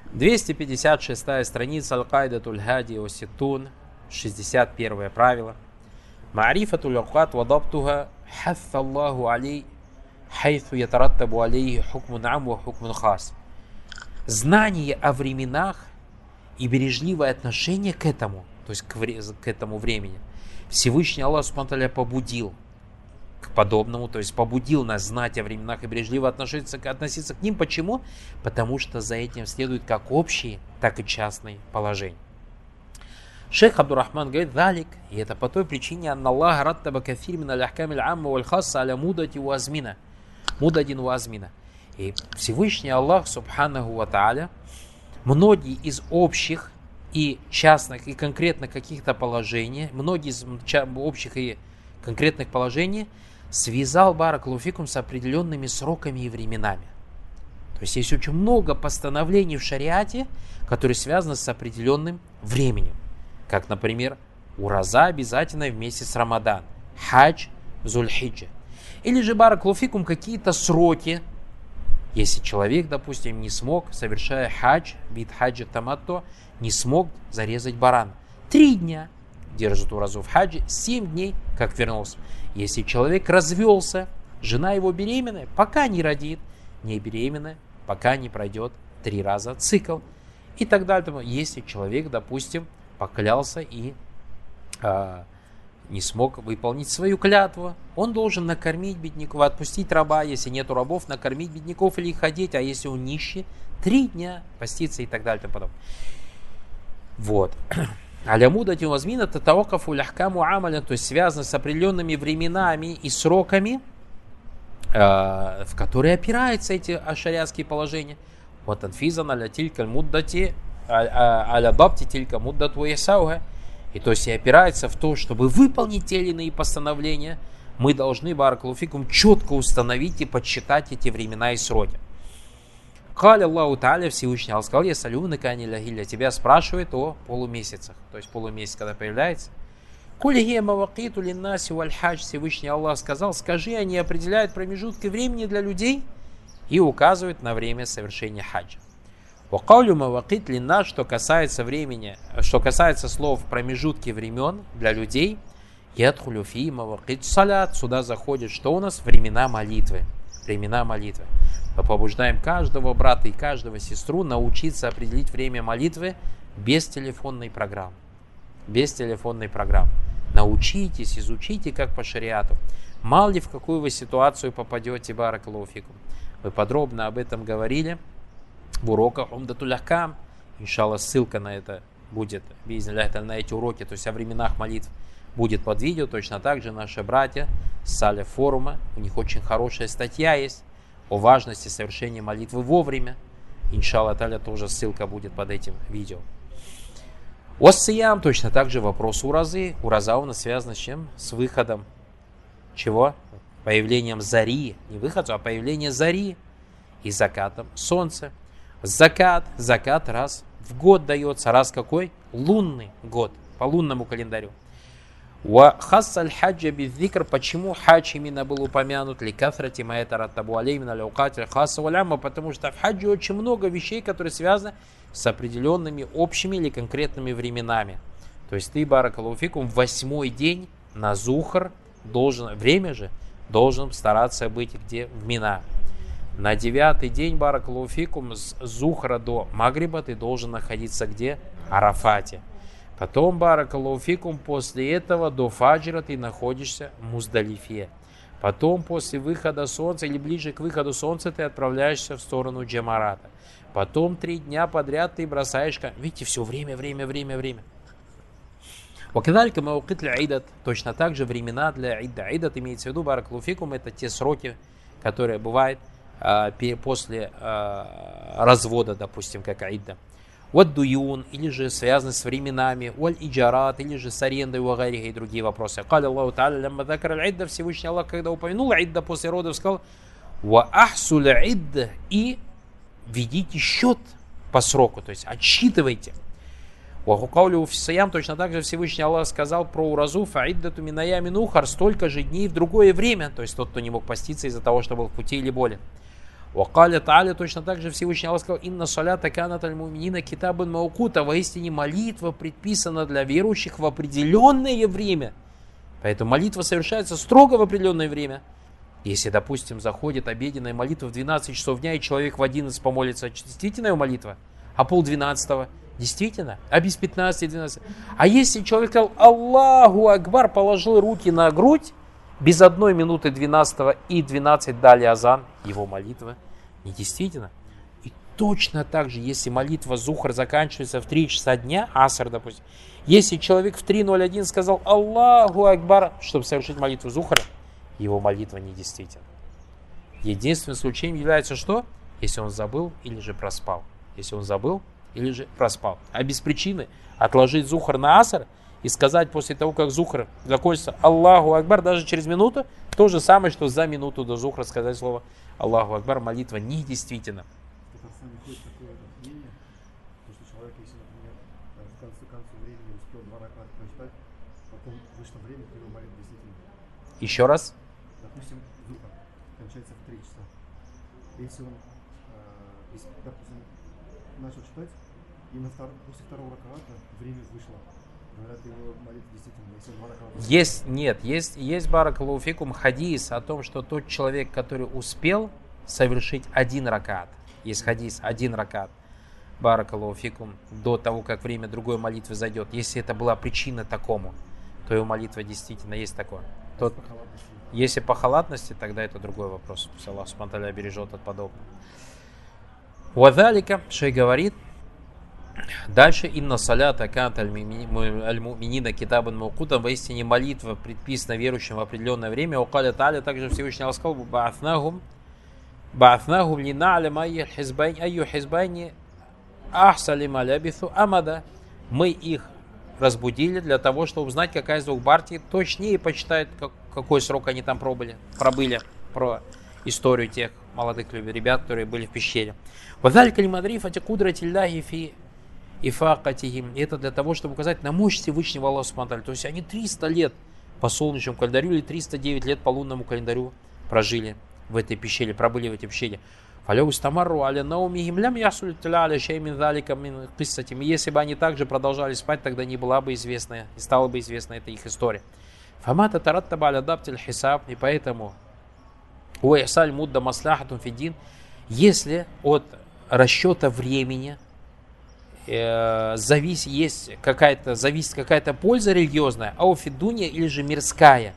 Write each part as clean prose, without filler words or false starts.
256 страница Аль-Кайдатуль Хади ва Ситтун, 61 правило. Ма'рифатуль аукат ва дабтуха хатта Аллаху алей хайфу ятараттабу алейхи хукмун ам ва хукмун хас. Знание о временах и бережливое отношение к этому, то есть к этому времени, Всевышний Аллах Субхану ва Тааля побудил к подобному, то есть побудил нас знать о временах и бережливо относиться к ним. Почему? Потому что за этим следует как общие, так и частные положения. Шейх Абдуррахман говорит: «Далик», и это по той причине, «Анна Аллах раттаба кафир мин аль-ахкам аль-амма валь-хасса аля мудадин ва азмина». И Всевышний Аллах Субханаху ва Тааля многие из общих и частных и конкретных каких-то положений, многие из общих и конкретных положений связал баракаллаху фикум с определенными сроками и временами. То есть есть очень много постановлений в шариате, которые связаны с определенным временем. Как, например, ураза обязательно в месяц Рамадан, хадж в Зуль-Хиджа. Или же баракаллаху фикум какие-то сроки. Если человек, допустим, не смог, совершая хадж, вид хаджа таматто, не смог зарезать барана. 3 дня держит уразу в хаджи, 7 дней, как вернулся. Если человек развелся, жена его беременная, пока не родит, не беременная, пока не пройдет 3 раза цикл. И так далее. Если человек, допустим, поклялся и не смог выполнить свою клятву, он должен накормить бедняков, отпустить раба, если нету рабов, накормить бедняков или их одеть, а если он нищий, 3 дня поститься и так далее. Вот. Алямудати вазмина татавакафу ляхкаму амаля, то есть связано с определенными временами и сроками, в которые опираются эти шариатские положения. Вот анфизан аля тилька муддати аля бабти тилька муддату ясауга. И то есть и опирается в то, чтобы выполнить те или иные постановления, мы должны баракаллаху фикум четко установить и подсчитать эти времена и сроки. Каля Аллаху Тааля, Всевышний Аллах сказал: «Ясалюнака анил ахилля», тебя спрашивает о полумесяцах, то есть полумесяц, когда появляется. «Куль хия мавакиту линнаси валь хадж», Всевышний Аллах сказал: скажи, они определяют промежутки времени для людей и указывают на время совершения хаджа. «Вакаулю мавакит линнас», что касается времени, что касается слов промежутки времен для людей, ядхулю фи мавакит салят, сюда заходит, что у нас? Времена молитвы. Времена молитвы. Мы побуждаем каждого брата и каждого сестру научиться определить время молитвы без телефонной программы. Без телефонной программы. Научитесь, изучите, как по шариату. Мало ли в какую вы ситуацию попадете, баракаллаху фикум. Мы подробно об этом говорили в уроках Умдатуль Ахкам. Иншаллах, ссылка на это будет, на эти уроки, то есть о временах молитв, будет под видео. Точно так же наши братья с Саля форума, у них очень хорошая статья есть о важности совершения молитвы вовремя. Иншаллах та'аля, тоже ссылка будет под этим видео. Оссиям, точно так же вопрос уразы. Ураза у нас связана с чем? С выходом чего? Появлением зари. Не выходу, а появление зари и закатом солнца. Закат раз в год дается. Раз какой? Лунный год, по лунному календарю. Хасаль хаджа бидзикр, почему хадж именно был упомянут? Ликафрати маэтараттабу алеймин аляукатиль хаса валямма, потому что в хаджи очень много вещей, которые связаны с определенными общими или конкретными временами. То есть ты, баракаллаху фикум, в 8-й день на Зухр должен, время же, должен стараться быть где? В Мина. На 9-й день, баракаллаху фикум, с Зухра до Магриба ты должен находиться где? Арафате. Потом, баракаллаху фикум, после этого до фаджра ты находишься в Муздалифе. Потом, после выхода солнца или ближе к выходу солнца, ты отправляешься в сторону Джамарата. Потом 3 дня подряд ты бросаешь... Видите, все время. Вакидалька мауқит ля идат. Точно так же времена для идда. Идат имеется в виду, баракаллаху фикум, это те сроки, которые бывают после развода, допустим, как идда. Вот дуюн, или же связаны с временами, уаль иджарат, или же с арендой, уагариха и другие вопросы. Каля Аллаху Тааля, лямма закар аль-идда, Всевышний Аллах, когда упомянул идда после родов, сказал: ва ахсуль идда, и ведите счет по сроку, то есть отсчитывайте. Вахукаулю фисаям, точно так же Всевышний Аллах сказал про уразу: фаиддату миная минухар, столько же дней в другое время, то есть тот, кто не мог поститься из-за того, что был в пути или болен. Вакаля Тааля, точно так же Всевышний Аллах сказал: «Инна салята канат аль-муминина китабан маукута». Воистине молитва предписана для верующих в определенное время. Поэтому молитва совершается строго в определенное время. Если, допустим, заходит обеденная молитва в 12 часов дня, и человек в 11 помолится, действительно его молитва? А 11:30? Действительно? А без 15-12? А если человек сказал Аллаху Акбар, положил руки на грудь, без 1 минуты 12 и 12 дали азан, его молитва недействительна. И точно так же, если молитва Зухр заканчивается в 3 часа дня, аср, допустим, если человек в 3:01 сказал Аллаху Акбар, чтобы совершить молитву Зухра, его молитва недействительна. Единственным исключением является что? Если он забыл или же проспал. Если он забыл или же проспал. А без причины отложить Зухр на аср и сказать после того, как Зухр закончится Аллаху Акбар, даже через минуту, то же самое, что за минуту до Зухра сказать слово Аллаху Акбар, молитва недействительна. В Татарстане ходит такое мнение, что человек, если, например, в конце времени успел 2 раката прочитать, потом вышло время, то его молитва действительно. Еще раз. Допустим, Зухр кончается в 3 часа. Если он, допустим, начал читать, и после 2-го раката время вышло, говорят, его молитва действительно, если он 2 раката. Есть баракаллаху фикум хадис о том, что тот человек, который успел совершить 1 ракат, есть хадис 1 ракат, баракаллаху фикум, до того, как время другой молитвы зайдет, если это была причина такому, то его молитва действительно есть такое. Если по халатности, тогда это другой вопрос. Пусть Аллах субхану ва тааля бережет от подобного. Вадалика, шей говорит, дальше, инна салята канат аль-муминина китабан маукутан, воистине молитва предписана верующим в определенное время. Вакаля Тааля, также Всевышний Аллах сказал, ба'афнахум лина'ляма айю хизбайни ахсали ма лябису амада. Мы их разбудили для того, чтобы узнать, какая из 2 партий точнее почитает, какой срок они там пробыли, про историю тех молодых ребят, которые были в пещере. Вадалика лимадрифати кудратилляхи фи ифакатихим. Это для того, чтобы указать на мощь Всевышнего Аллаха субхану ва тааля. То есть они 300 лет по солнечному календарю или 309 лет по лунному календарю прожили в этой пещере, пробыли в этой пещере. Если бы они также продолжали спать, тогда не была бы известна, не стала бы известна эта их история. И поэтому если от расчета времени зависит какая-то польза религиозная, а у фидуния или же мирская,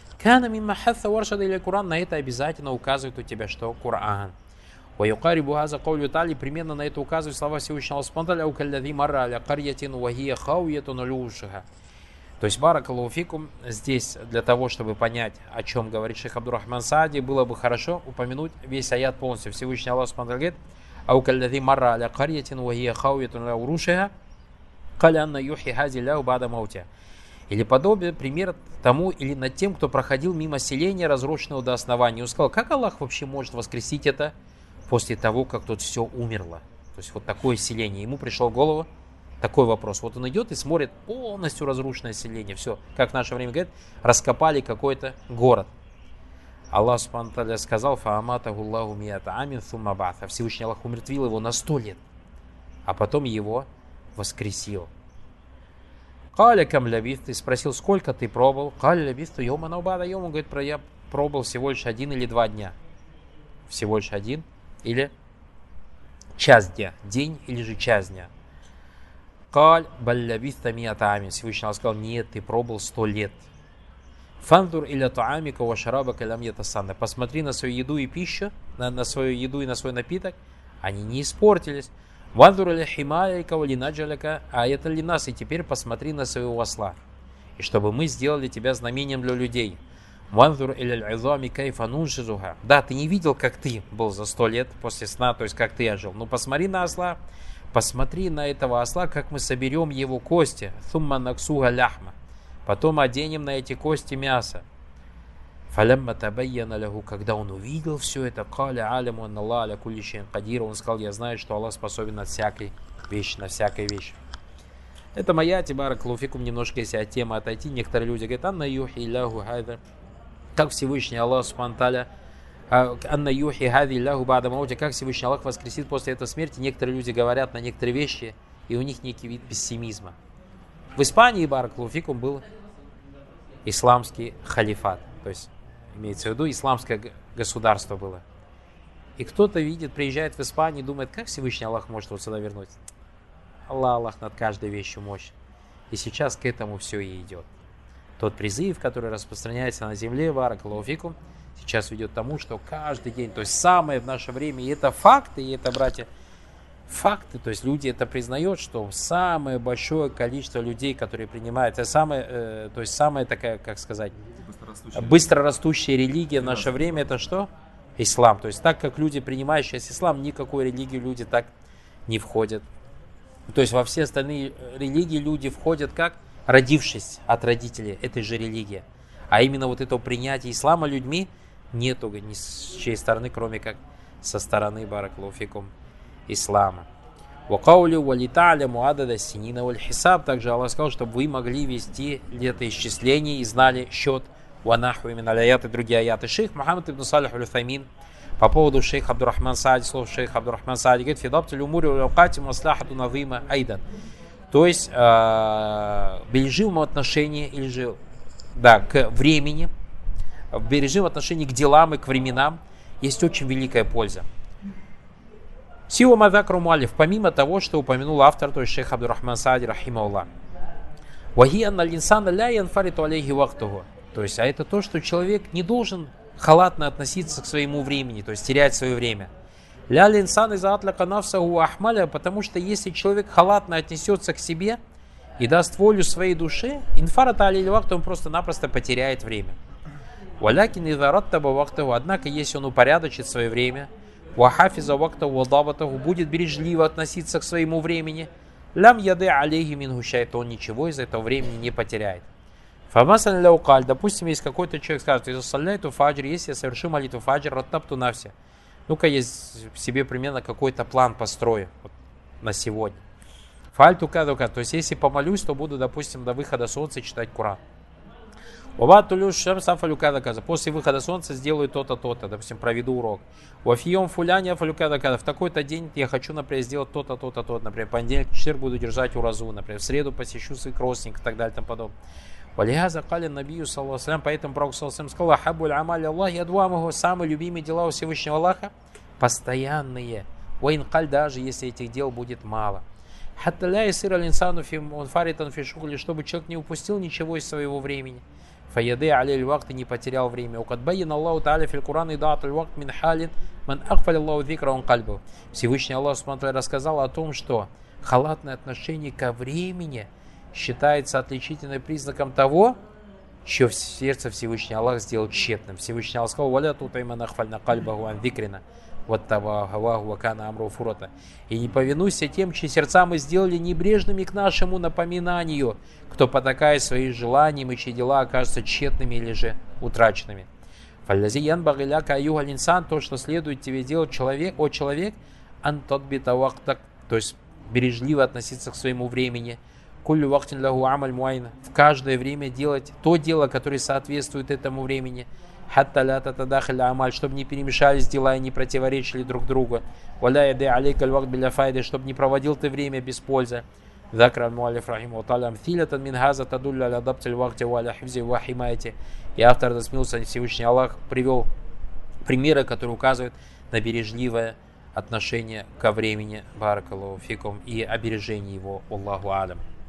на это обязательно указывает у тебя что? Коран. Примерно на это указывают слова Всевышнего Аллаха. То есть, баракаллаху фикум, здесь для того, чтобы понять, о чем говорит шейх Абдуррахман Саади, было бы хорошо упомянуть весь аят полностью. Всевышний Аллах говорит: «Аукаллади марра аля карьятин вахия хауятун ля урушиха, каля анна юхи хази ляу бада маутя». Или подобие, пример тому, или над тем, кто проходил мимо селения, разрушенного до основания. Он сказал, как Аллах вообще может воскресить это после того, как тут все умерло? То есть вот такое селение. Ему пришел в голову такой вопрос. Вот он идет и смотрит полностью разрушенное селение. Все, как в наше время говорят, раскопали какой-то город. Аллах субхану ва тааля сказал: «Фааматаху Аллаху миата амин сумма ба'атха». Всевышний Аллах умертвил его на 100 лет, а потом его воскресил. Каля кам лябист, ты спросил, сколько ты пробовал? Каля лябисту йома наубада йома. Говорит, я пробовал всего лишь 1 или 2 дня. Всего лишь 1 или час дня. День или же час дня. Каль баллябиста миата амин. Всевышний Аллах сказал, нет, ты пробовал 100 лет. Фандур иля туамика ва шарабака лям ятасанна. Посмотри на свою еду и пищу, на свою еду и на свой напиток, они не испортились. Вандур иля химайка ва линаджаляка, а это ли нас, и теперь посмотри на своего осла. И чтобы мы сделали тебя знамением для людей. Вандур иля аль-изами кайфа нуншизуха. Да, ты не видел, как ты был за 100 лет после сна, то есть как ты ожил. Ну посмотри на осла, посмотри на этого осла, как мы соберем его кости. Thumma наксуга ляхма. Потом оденем на эти кости мясо. Фалямма табайяна лаху, когда он увидел все это, каля аляму анна Аллах аля кулли шейин кадир, он сказал, я знаю, что Аллах способен на всякой вещи, на всякой вещи. Это моя баракаллаху фикум, немножко если от темы отойти. Некоторые люди говорят, анна юхи ляху хайда, как Всевышний Аллах субхану ва тааля Анна юхи хади ляху бада маути, как Всевышний Аллах воскресит после этой смерти. Некоторые люди говорят на некоторые вещи, и у них некий вид пессимизма. В Испании, баракаллаху фикум, был исламский халифат. То есть, имеется в виду, исламское государство было. И кто-то видит, приезжает в Испанию и думает, как Всевышний Аллах может вот сюда вернуть. Аллах над каждой вещью мощь. И сейчас к этому все и идет. Тот призыв, который распространяется на земле, баракаллаху фикум, сейчас ведет к тому, что каждый день, то есть самое в наше время, и это факты, и это, братья, факты, то есть люди это признают, что самое большое количество людей, которые принимают, это самое, то есть самая такая, как сказать, быстрорастущая религия в наше время, это что? Ислам. То есть так как люди, принимающие ислам, никакой религии люди так не входят. То есть во все остальные религии люди входят как? Родившись от родителей этой же религии. А именно вот этого принятия ислама людьми нету ни с чьей стороны, кроме как со стороны, баракаллаху фикум, ислама. Также Аллах сказал, чтобы вы могли вести летоисчисление и знали счет. Ванаху именно аяты, другие аяты. Шейх Мухаммад ибн Салих аль-Уthаймин по поводу шейха Абдурахман Саади, слов шейха Абдурахман Саади, говорит, фидабтуль умури улаукати маслахату назима айдан. То есть в бережливом отношении или же к времени, в бережливом отношении к делам и к временам есть очень великая польза. Сила мадакру муалиф, помимо того, что упомянул автор, то есть шейх Абдурахман Саади, рахимахуллах. Вахи анна линсана ля янфариту алейхи вахтуху. То есть, а это то, что человек не должен халатно относиться к своему времени, то есть терять свое время. Ля линсан из атляка нафсаху ахмаля, потому что если человек халатно отнесется к себе и даст волю своей душе, инфарата алейхи вахтуху, он просто-напросто потеряет время. Валякин изараттаба вахтуху, однако, если он упорядочит свое время, вахафиза вахтаху вадабатаху, будет бережливо относиться к своему времени, лям яды алейхи минху шай'ан, он ничего из этого времени не потеряет. Фамасан ляукаль, допустим, если какой-то человек скажет, если я совершу молитву фаджр, раттабту нався. Ну-ка, я себе примерно какой-то план построю вот, на сегодня. Фальту кадука, то есть если помолюсь, то буду, допустим, до выхода солнца читать Куран. После выхода солнца сделаю то-то, то-то, допустим, проведу урок. В такой-то день я хочу, например, сделать то-то, то-то, то-то. Например, понедельник, четверг буду держать уразу, например, в среду посещу своих родственников и так далее и тому подобное. Валихаза кали набию саллаллаху алейхи, поэтому Пророк саллаллаху алейхи сказал, хаббуль амали Аллахи адвамаху, самые любимые дела у Всевышнего Аллаха постоянные. Ваин каль, даже если этих дел будет мало. Хатта ля ясира линсану фаритан фи шугли, чтобы человек не упустил ничего из своего времени. Фаяды алей вакт, и не потерял время. Укадбайин Аллаху та'аля фил Куран и даат вакт мин халин ман ахфаль Аллаху зикра он кальбу. Всевышний Аллах рассказал о том, что халатное отношение ко времени считается отличительным признаком того, что в сердце Всевышний Аллах сделал тщетным. Всевышний Аллах сказал, «Валя тутаймана хфальна кальбаху ан викрина, вот тавахаваху вакана амру фурота». И не повинуйся тем, чьи сердца мы сделали небрежными к нашему напоминанию, кто потакает своим желаниям и чьи дела окажутся тщетными или же утраченными. Фаллязи янбаги ляка аюга линсан, то, что следует тебе делать человек, ан татбита вахтак, то есть бережливо относиться к своему времени, куллю вахтин лаху амаль муайна, в каждое время делать то дело, которое соответствует этому времени, хатта ля татадахаль амаль, чтобы не перемешались дела и не противоречили друг другу, валя яды алейкаль вахт биля файды, чтобы не проводил ты время без пользы. Закра аль-муалиф рахимаху та'аля амфилятан мин газа тадулля аля дабтиль вахти ва аля хифзи ва химайти. И автор засмился, Всевышний Аллах привел примеры, которые указывают на бережливое отношение ко времени, баракаллаху фикум, и обережение его, Аллаху алям.